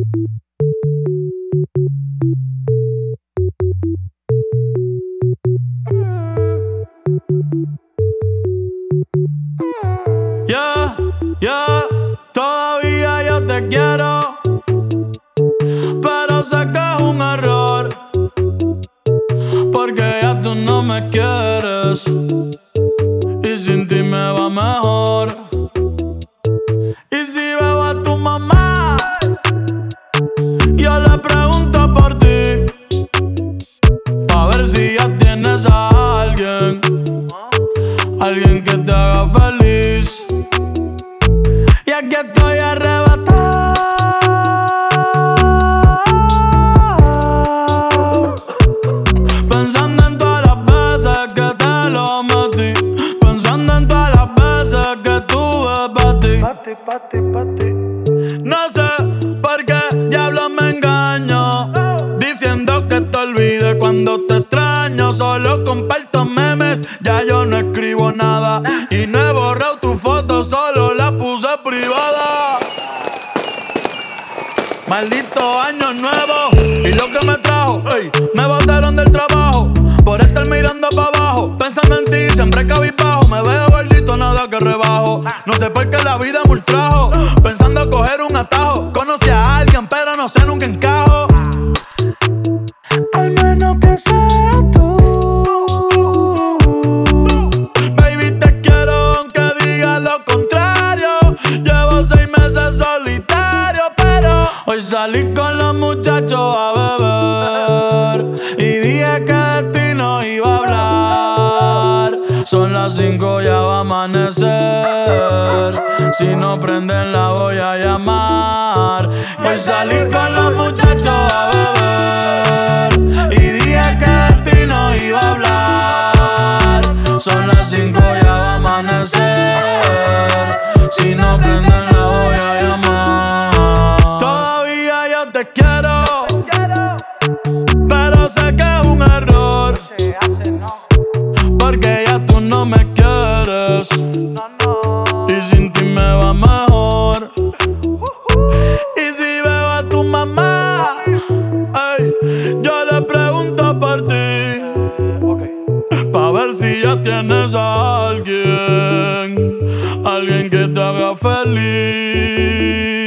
Yeah, yeah, todavía yo te quiero, pero sé que es un error, porque ya tú no me quieres y sin ti me va mejor. Y si veo a tu mamá, yo le pregunto por ti, a ver si ya tienes a alguien que te haga feliz. Y aquí estoy arrebatado, pensando en todas las veces que te lo metí, pensando en todas las veces que tuve pa' ti. No sé por qué diablos me engaño, diciendo que te olvide cuando te extraño. Solo comparto memes, ya yo no escribo nada, y no he borrado tu foto, solo la puse privada. Maldito año nuevo y lo que me trajo, ey, me botaron del trabajo por estar mirando pa' abajo, pensando en ti, siempre cabizbajo. Me veo gordito, nada que rebajo. No sé por qué la vida me ultrajo, pensando coger un atajo. Conocí a alguien, pero no sé, nunca encajo. Al menos que sea tú. Baby, te quiero aunque diga lo contrario. Llevo 6 meses solitario, pero hoy salí con los muchachos a beber y dije que de ti no iba a hablar. Son las 5, ya va a amanecer. Si no prenden la voy a llamar. Y hoy salí con los muchachos a beber y dije que de ti no iba a hablar. Son las 5, ya va a amanecer. Si no prenden la voy a llamar. Todavía yo te quiero, pero sé que es un error, porque ya tú no me quieres y sin ti me va mejor. Y si veo a tu mamá, ey, yo le pregunto por ti, pa' ver si ya tienes a alguien que te haga feliz.